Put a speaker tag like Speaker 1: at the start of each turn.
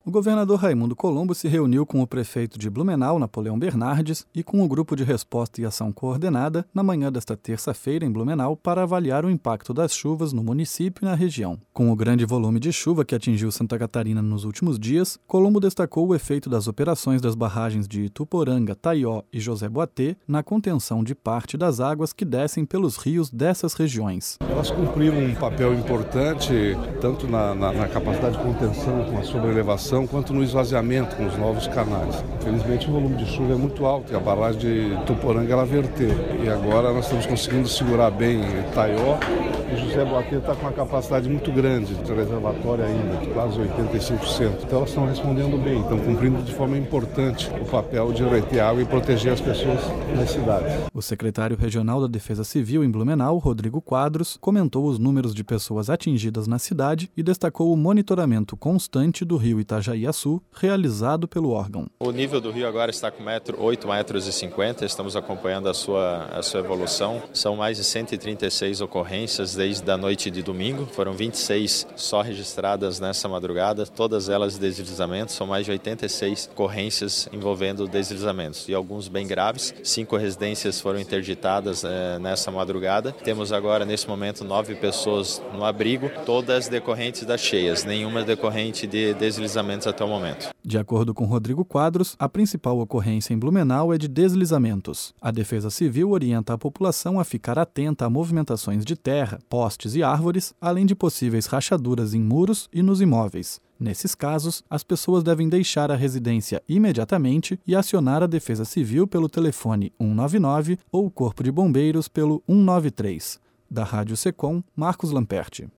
Speaker 1: O governador Raimundo Colombo se reuniu com o prefeito de Blumenau, Napoleão Bernardes, e com o Grupo de Resposta e Ação Coordenada na manhã desta terça-feira em Blumenau para avaliar o impacto das chuvas no município e na região. Com o grande volume de chuva que atingiu Santa Catarina nos últimos dias, Colombo destacou o efeito das operações das barragens de Ituporanga, Taió e José Boatê na contenção de parte das águas que descem pelos rios dessas regiões.
Speaker 2: Elas cumpriram um papel importante tanto na capacidade de contenção com a sobreelevação quanto no esvaziamento com os novos canais. Infelizmente o volume de chuva é muito alto e a barragem de Ituporanga ela verteu. E agora nós estamos conseguindo segurar bem Taió e José Boatê está com uma capacidade muito grande de reservatório ainda, quase 85%. Então elas estão respondendo bem, estão cumprindo de forma importante o papel de reter água e proteger as pessoas nas cidades.
Speaker 1: O secretário regional da Defesa Civil em Blumenau, Rodrigo Quadros, comentou os números de pessoas atingidas na cidade e destacou o monitoramento constante do rio Itajaí-Açu, realizado pelo órgão.
Speaker 3: O nível do rio agora está com 8,50 metros, estamos acompanhando a sua evolução. São mais de 136 ocorrências desde a noite de domingo, foram 26 só registradas nessa madrugada, todas elas deslizamentos, são mais de 86 ocorrências envolvendo deslizamentos e alguns bem graves. 5 residências foram interditadas nessa madrugada. Temos agora, nesse momento, 9 pessoas no abrigo, todas decorrentes das cheias, nenhuma decorrente de deslizamentos até o momento.
Speaker 1: De acordo com Rodrigo Quadros, a principal ocorrência em Blumenau é de deslizamentos. A Defesa Civil orienta a população a ficar atenta a movimentações de terra, postes e árvores, além de possíveis rachaduras em muros e nos imóveis. Nesses casos, as pessoas devem deixar a residência imediatamente e acionar a Defesa Civil pelo telefone 199 ou o Corpo de Bombeiros pelo 193. Da Rádio Secom, Marcos Lamperti.